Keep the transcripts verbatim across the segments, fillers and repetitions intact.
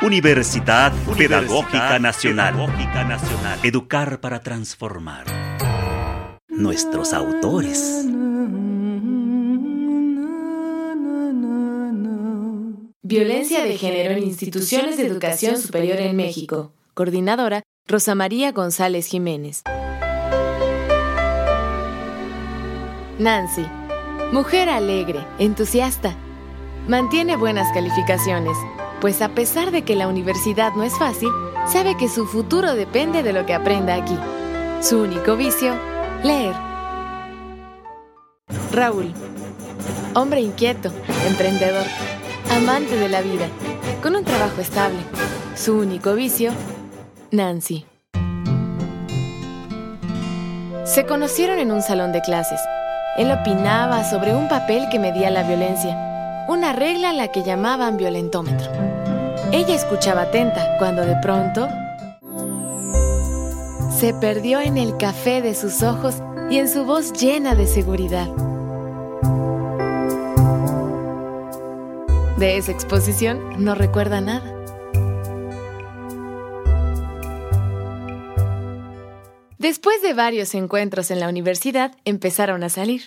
Universidad, Universidad Pedagógica Nacional. Pedagógica Nacional. Educar para transformar. Nuestros autores. Violencia de género en instituciones de educación superior en México. Coordinadora, Rosa María González Jiménez. Nancy. Mujer alegre, entusiasta. Mantiene buenas calificaciones, pues a pesar de que la universidad no es fácil, sabe que su futuro depende de lo que aprenda aquí. Su único vicio, leer. Raúl. Hombre inquieto, emprendedor, amante de la vida, con un trabajo estable. Su único vicio, Nancy. Se conocieron en un salón de clases. Él opinaba sobre un papel que medía la violencia, una regla a la que llamaban violentómetro. Ella escuchaba atenta cuando de pronto se perdió en el café de sus ojos y en su voz llena de seguridad. De esa exposición no recuerda nada. Después de varios encuentros en la universidad, empezaron a salir.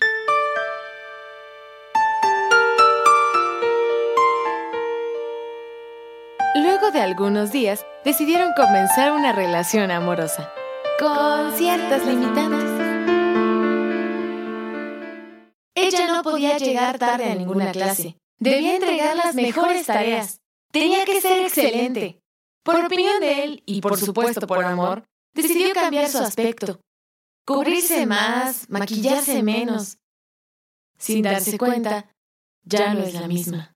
Luego de algunos días, decidieron comenzar una relación amorosa, con ciertas limitantes. Ella no podía llegar tarde a ninguna clase. Debía entregar las mejores tareas. Tenía que ser excelente. Por opinión de él, y por supuesto por amor, decidió cambiar su aspecto, cubrirse más, maquillarse menos. Sin darse cuenta, ya no es la misma.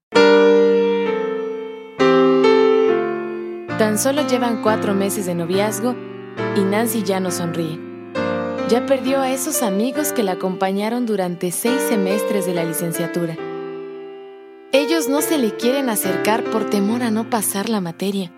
Tan solo llevan cuatro meses de noviazgo y Nancy ya no sonríe. Ya perdió a esos amigos que la acompañaron durante seis semestres de la licenciatura. Ellos no se le quieren acercar por temor a no pasar la materia.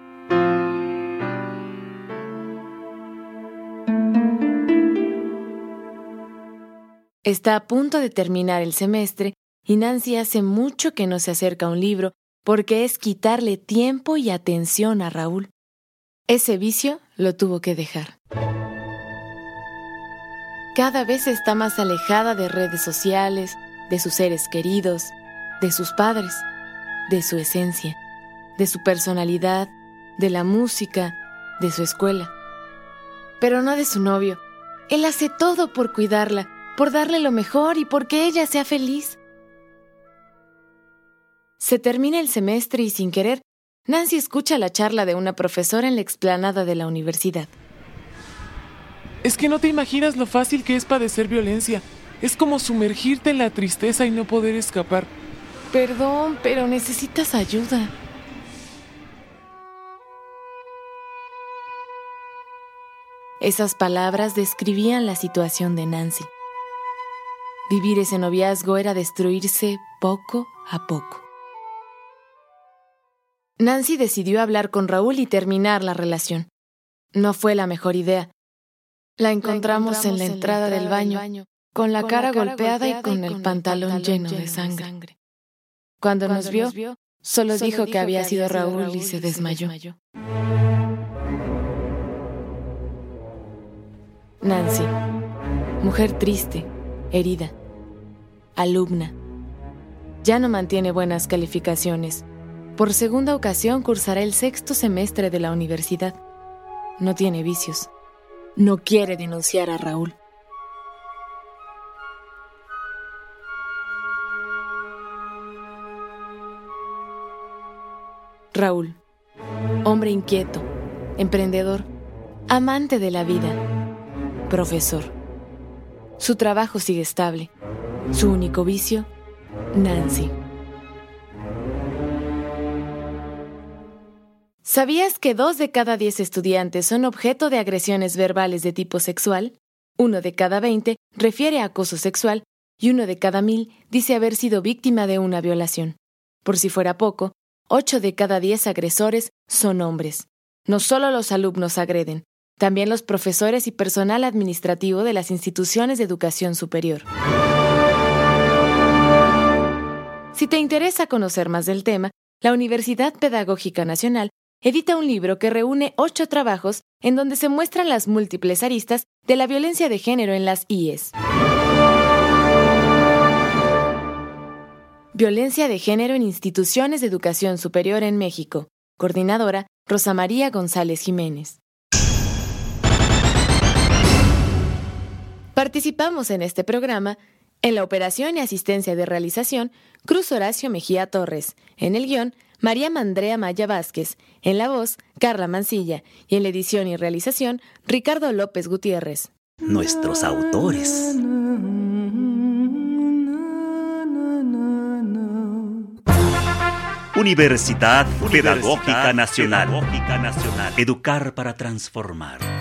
Está a punto de terminar el semestre y Nancy hace mucho que no se acerca a un libro porque es quitarle tiempo y atención a Raúl. Ese vicio lo tuvo que dejar. Cada vez está más alejada de redes sociales, de sus seres queridos, de sus padres, de su esencia, de su personalidad, de la música, de su escuela. Pero no de su novio. Él hace todo por cuidarla, por darle lo mejor y porque ella sea feliz. Se termina el semestre y sin querer, Nancy escucha la charla de una profesora en la explanada de la universidad. Es que no te imaginas lo fácil que es padecer violencia. Es como sumergirte en la tristeza y no poder escapar. Perdón, pero necesitas ayuda. Esas palabras describían la situación de Nancy. Vivir ese noviazgo era destruirse poco a poco. Nancy decidió hablar con Raúl y terminar la relación. No fue la mejor idea. La encontramos, la encontramos en la entrada, en la entrada del, baño, del baño, con la, con cara, la cara golpeada, golpeada y con, y con el pantalón, pantalón lleno, lleno de sangre. De sangre. Cuando, Cuando nos, vio, nos vio, solo, solo dijo que había sido Raúl, Raúl y se desmayó. desmayó. Nancy, mujer triste, herida, alumna. Ya no mantiene buenas calificaciones. Por segunda ocasión cursará el sexto semestre de la universidad. No tiene vicios. No quiere denunciar a Raúl. Raúl, hombre inquieto, emprendedor, amante de la vida, profesor. Su trabajo sigue estable. Su único vicio, Nancy. ¿Sabías que dos de cada diez estudiantes son objeto de agresiones verbales de tipo sexual? Uno de cada veinte refiere a acoso sexual y uno de cada mil dice haber sido víctima de una violación. Por si fuera poco, ocho de cada diez agresores son hombres. No solo los alumnos agreden, también los profesores y personal administrativo de las instituciones de educación superior. Si te interesa conocer más del tema, la Universidad Pedagógica Nacional edita un libro que reúne ocho trabajos en donde se muestran las múltiples aristas de la violencia de género en las I E S. Violencia de género en instituciones de educación superior en México. Coordinadora, Rosa María González Jiménez. Participamos en este programa en la operación y asistencia de realización Cruz Horacio Mejía Torres, en el guión María Mandrea Maya Vázquez, en la voz Carla Mancilla y en la edición y realización Ricardo López Gutiérrez. Nuestros autores. Universidad Pedagógica Nacional. Educar para transformar.